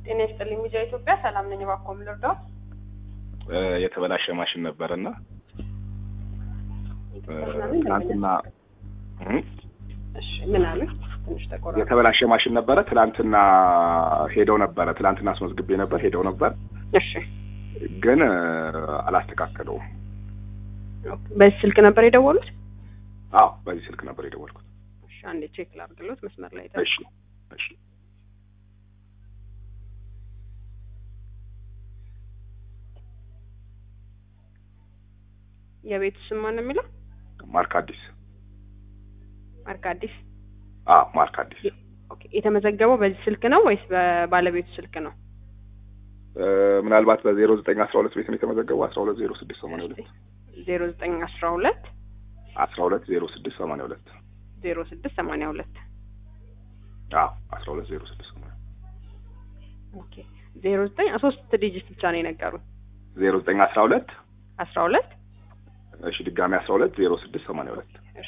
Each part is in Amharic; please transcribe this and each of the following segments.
ጤና ይስጥልኝ ሚዲያ ኢትዮጵያ ሰላም ነኝ ባኮም ልርዳው የተበላሸ ማሽን ነበርና ትናንትና እሺ ምን አለ ትንሽ ተቆራረጠ የተበላሸ ማሽን ነበረ ትናንትና ሄደው ነበር ትናንትና አስመዝግቤ ነበር ሄደው ነበር እሺ ግን አላስተካከለውም በዚህ ስልክ ነበር የደወሉት አዎ በዚህ ስልክ ነበር የደወልኩት እሺ አንዴ ቼክ ላድርግሎት መስመር ላይ እሺ እሺ የቤቱ ስም ማን ነው የሚለው ማርካዲስ አዎ ማርካዲስ ኦኬ የተመዘገበው በዚህ ስልክ ነው ወይስ በባለቤቱ ስልክ ነው ምናልባት በ0912 ቤት ነው የተመዘገበው 120682 0912 120682 0682 አዎ 120682 ኦኬ 09 ዲጂት ብቻ ነው የነገሩት 0912 12 እሺ ድጋሚ 120682 እሺ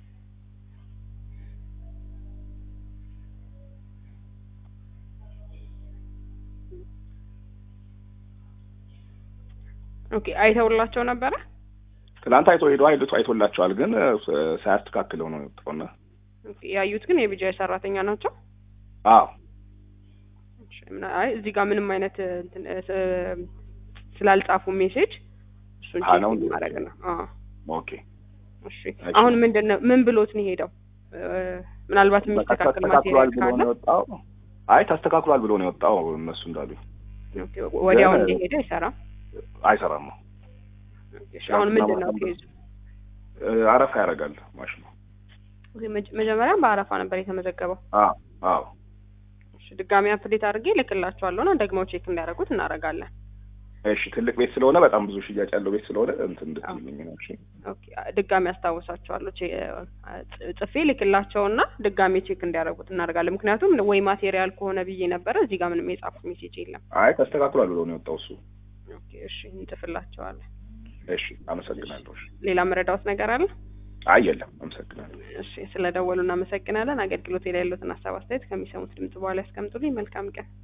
ኦኬ አይተውላቸው ነበር ትላንት አይቶላቸዋል ግን ሳያስተካክለው ነው የወጣውና ኦኬ ያዩት ግን የቢጂአይ ሰራተኛ ናቸው አዎ እሺ አይ እዚህ ጋር ምንም አይነት ስላልጻፉ ሜሴጅ እሱን ቼክ ማድረግ ነው ኦኬ እሺ አሁን ምንድነው ምን ብሎት ነው ሄደው ምናልባት የሚስተካከል ማቴሪያል ካለ አይ ተስተካክሏል ብሎ ነው የወጣው እነሱ እንዳሉ ኦኬ ወዲያው እንደሄደ አይሰራም እሺ አሁን ምንድነው ኬዝ አረፋ ያደርጋል ማሽኑ መጀመሪያ በአረፋ ነበር የተመዘገበው አዎ እሺ ድጋሚ አፕዴት አድርጌ ልክላቸዋለሁና ደግሞ ቼክ እንዲያደርጉት እናደርጋለን እሺ ትልቅ ቤት ስለሆነ በጣም ብዙ ሽያጭ ያለው ቤት ስለሆነ እንትን እንድትልኝ ነው እሺ ኦኬ ድጋሚ አስታውሳቸዋለሁ ጽፌ ልክላቸውና ድጋሚ ቼክ እንዲያደርጉት እናደርጋለን ምክንያቱም ወይ ማቴሪያል ከሆነ ብዬ ነበር እዚህ ጋር ምንም የጻፉት ሜሴጅ የለም አይ ተስተካክሏል ብሎ ነው የወጣው እሱ ኦኬ እሺ እንጽፍላቸዋለን እሺ አመሰግናለሁ ሌላ መረዳት ነገር አለ አይ የለም አመሰግናለሁ እሺ ስለደወሉና አመሰግናለን አገልግሎት ላይ ያለውን ሐሳብ አስተያየት ከሚሰሙት ድምጽ በኋላ ያስቀምጡልኝ መልካም ቀን